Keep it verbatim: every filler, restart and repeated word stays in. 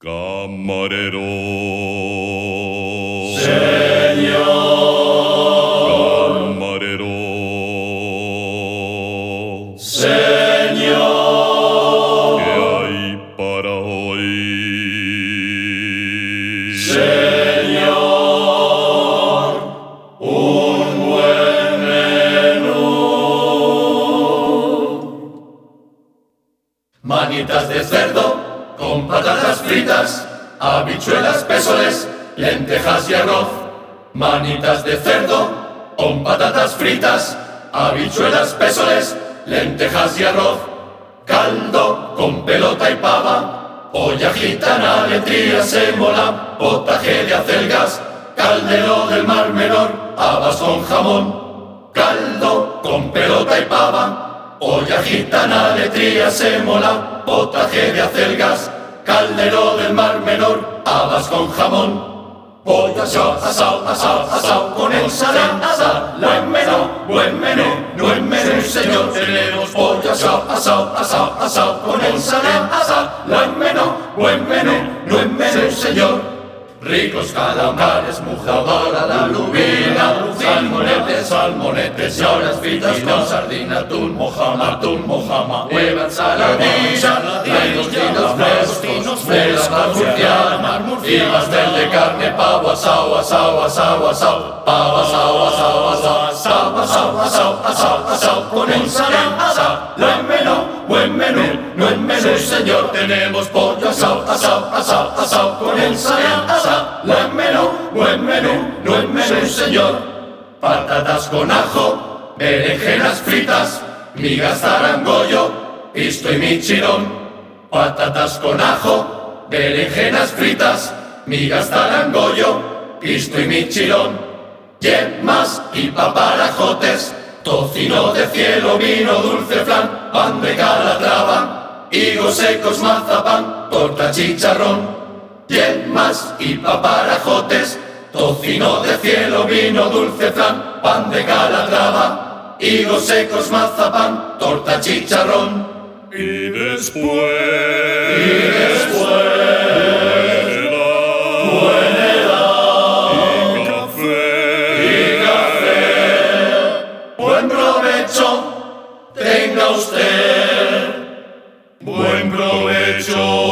Camarero. Señor. Camarero. Señor. ¿Qué hay para hoy? Señor. Un buen menú. Manitas de cerdo con patatas fritas, habichuelas, pezoles, lentejas y arroz. Manitas de cerdo con patatas fritas, habichuelas, pezoles, lentejas y arroz. Caldo con pelota y pava, olla gitana, letría, sémola, potaje de acelgas, caldero del Mar Menor, habas con jamón. Caldo con pelota y pava, olla gitana, letría, sémola, potaje de acelgas, caldero del Mar Menor, habas con jamón. Pollo asao, asao, asao, asao, con ensalada. Buen menú, buen menú, buen menú, señor. Tenemos pollo asao, asao, asao, asao, con ensalada. Buen menú, buen menú, buen menú, señor. Ricos calamares, mujadora, la lubina, salmonetes, salmonetes, y ahora fritas con sardina, atún, mojama, atún, mojama, hueva, ensaladilla, langostinos frescos, fresca, murciana, y pastel de carne, pavo, asao, asao, asao, asao, pavo, asao, asao, asao, asao, asao, asao, asao, asao, con ensalada. Buen menú, buen menú, buen menú, señor. Tenemos pollo asao, asao, asao, asao, con ensalada. Buen menú, buen menú, buen menú, señor. Patatas con ajo, berenjenas fritas, migas zarangollo, pisto y michirón. Patatas con ajo, berenjenas fritas, migas zarangollo, pisto y michirón. Yemas y paparajotes, tocino de cielo, vino dulce flan, pan de calatrava, higos secos, mazapán, torta chicharrón. Yemas y paparajotes, tocino de cielo, vino dulce flan, pan de calatrava, higos secos, mazapán, torta chicharrón. Y después. Y después. Buena edad. Y café. Y café. Buen provecho tenga usted. Buen provecho.